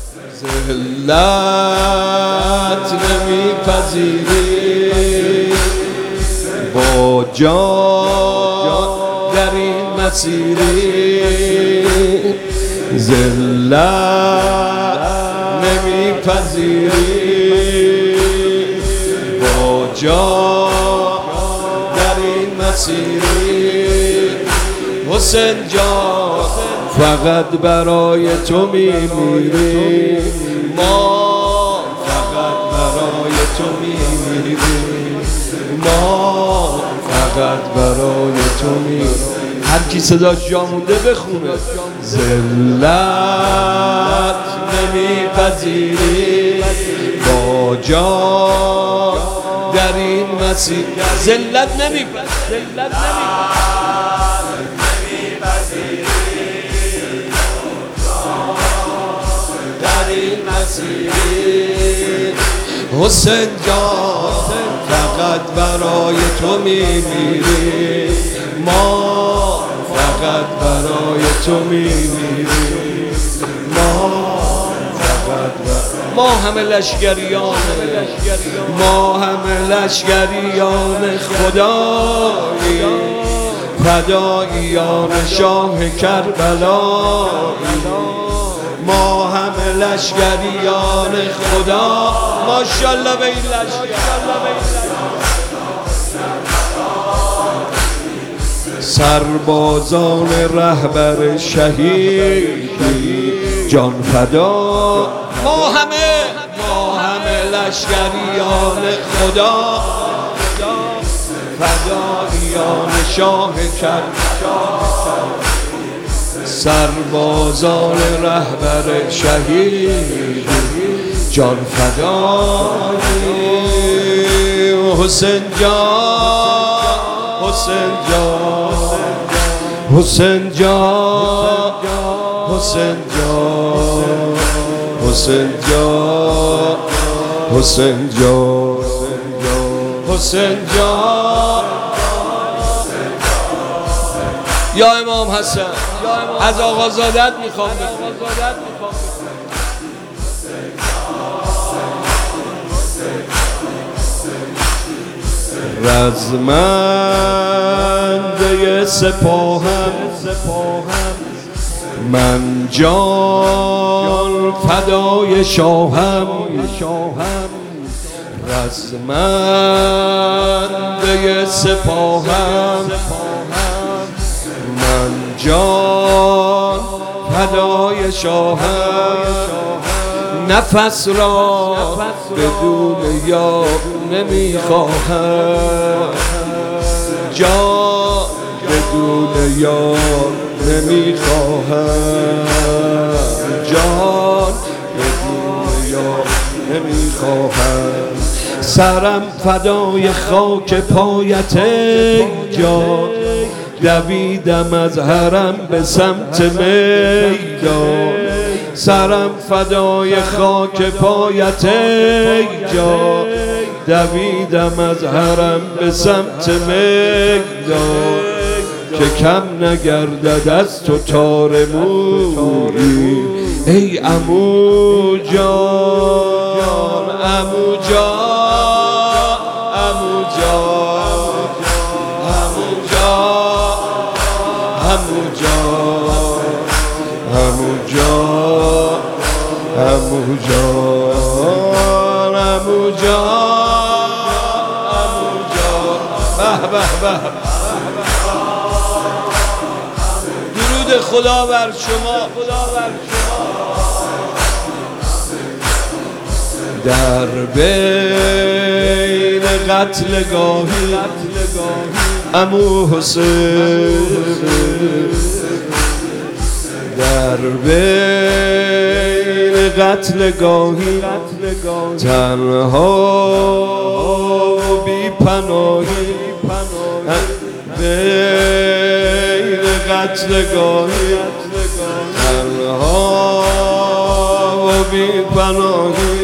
ذلت نمیپذیری با جان در این مسیری ذلت نمیپذیری با جان در این مسیری حسین جان فقط برای تو میمیری ما فقط برای تو میمیری ما فقط برای تو میمیری هر کی صداش جا مونده بخونه ذلت نمیپذیری با جان در این مسیر ذلت نمیپذیری در این مسیر حسین جان فقط برای تو میمیری ما فقط برای تو میمیری ما همه لشکریان خدایی فداییان شاه کربلا ما همه لشکریان خدا ماشاءالله به این لشکر سربازان رهبر شهیدی جان فدا ما همه لشکریان خدا فداییان شاه کربلا سربازان رهبر شهید جان فدای حسین جان حسین جان حسین جان حسین جان حسین جان حسین جان حسین جان یا امام حسن از آقازادت میخوام رزمنده سپاهم من جان فدای شاهم رزمنده سپاهم من جان فدای شاهم نفس را بدون یار نمیخواهم جان بدون یار نمیخواهم جان بدون یار نمیخواهم سرم فدای خاک پایت جان دویدم از حرم به سمت میدان سرم فدای خاک پایت جان دویدم از حرم به سمت میدان که کم نگردد از تو تار مویی ای عمو جان عمو جان عمو جان عمو جان عمو جان عمو جان عمو جان عمو جان به به به درود خدا بر شما در بین قتلگاهی عمو حسین در بین قتلگاهی تنها و بی پناهی بین قتلگاهی تنها و بی پناهی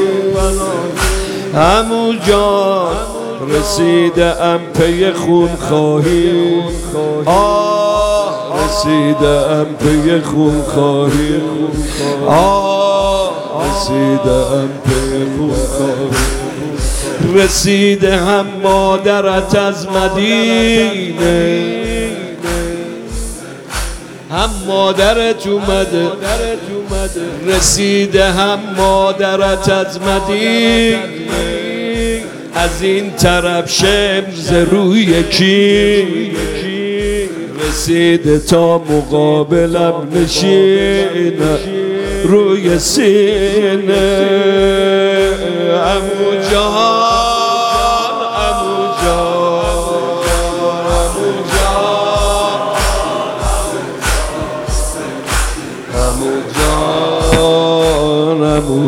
عمو جان رسیده ام پی خون خواهی رسیده ام پی خون خواهی رسیدم پی خونخوار رسیده هم مادرت از مدینه هم مادرت اومده رسیده هم مادرت از مدینه از این طرف شمز روی کی رسیده تا مقابلم نشینه روی سینه عمو جان عمو جان عمو جان عمو جان عمو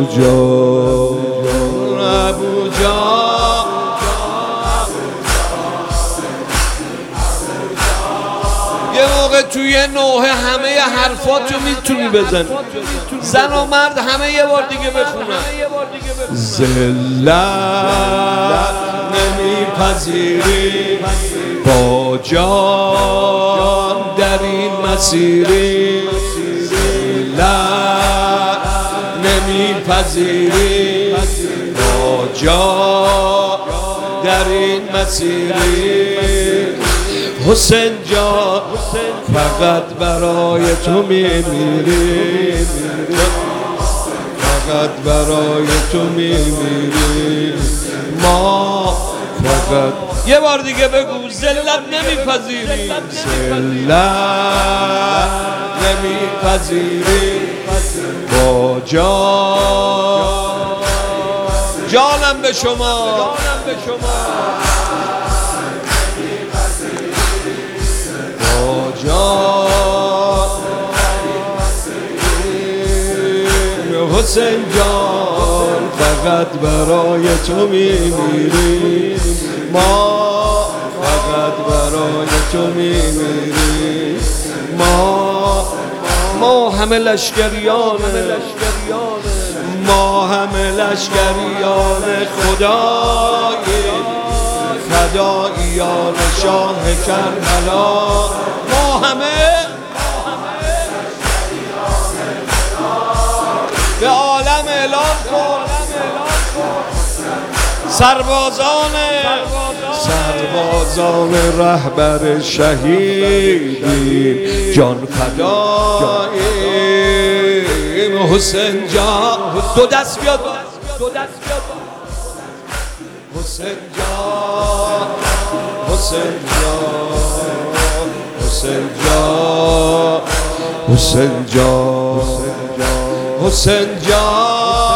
جان عمو جان یه موقع توی نوحه همه حرفاتو میتونی بزنی زن و مرد همه یه بار دیگه بخونن ذلت نمیپذیری با جان در این مسیری ذلت نمیپذیری با جان در این مسیری حسین جان فقط برای تو میمیری فقط برای تو میمیری ما فقط یه بار دیگه بگو ذلت نمیپذیری ذلت نمیپذیری با جانم به شما حسین جان فقط برای تو میمیری ما فقط برای تو میمیری ما همه لشکریان ما همه لشکریان خدایی فداییان شاه کربلا ما همه به عالم اعلان کن سربازان رهبر شهیدیم جان فداییم حسین جان دو دست بیاد حسین جان حسین جان حسین جان حسین جان حسین جان